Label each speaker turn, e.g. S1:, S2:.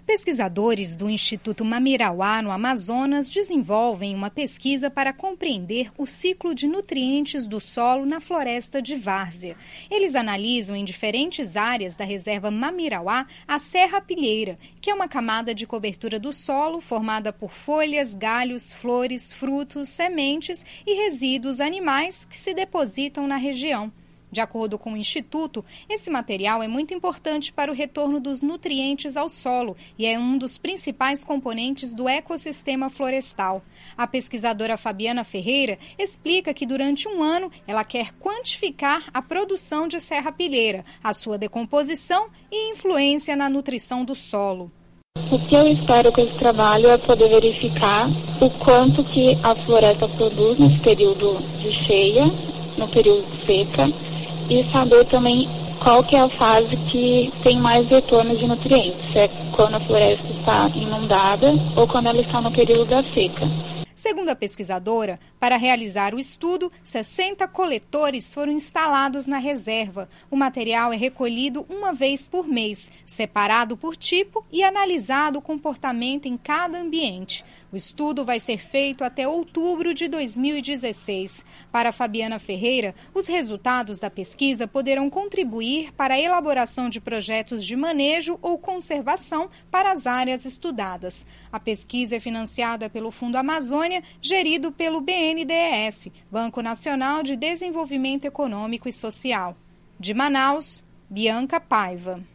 S1: Pesquisadores do Instituto Mamirauá, no Amazonas, desenvolvem uma pesquisa para compreender o ciclo de nutrientes do solo na floresta de várzea. Eles analisam em diferentes áreas da reserva Mamirauá a serrapilheira, que é uma camada de cobertura do solo formada por folhas, galhos, flores, frutos, sementes e resíduos animais que se depositam na região. De acordo com o Instituto, esse material é muito importante para o retorno dos nutrientes ao solo e é um dos principais componentes do ecossistema florestal. A pesquisadora Fabiana Ferreira explica que durante um ano ela quer quantificar a produção de serrapilheira, a sua decomposição e influência na nutrição do solo.
S2: O que eu espero com esse trabalho é poder verificar o quanto que a floresta produz nesse período de cheia, no período de seca, e saber também qual que é a fase que tem mais retorno de nutrientes, é quando a floresta está inundada ou quando ela está no período da seca.
S1: Segundo a pesquisadora, para realizar o estudo, 60 coletores foram instalados na reserva. O material é recolhido uma vez por mês, separado por tipo e analisado o comportamento em cada ambiente. O estudo vai ser feito até outubro de 2016. Para Fabiana Ferreira, os resultados da pesquisa poderão contribuir para a elaboração de projetos de manejo ou conservação para as áreas estudadas. A pesquisa é financiada pelo Fundo Amazônia, gerido pelo BNDES, Banco Nacional de Desenvolvimento Econômico e Social. De Manaus, Bianca Paiva.